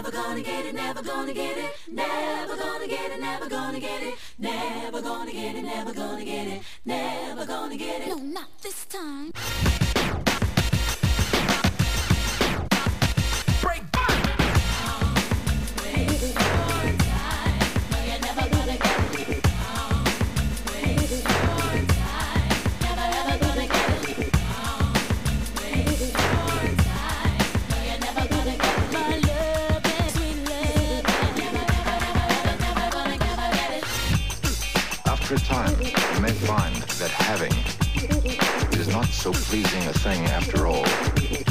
never gonna get it, never gonna get it, never gonna get it, never gonna get it, never gonna get it, never gonna get it, never gonna get it. No, not this time. After a time, you may find that having is not so pleasing a thing after all.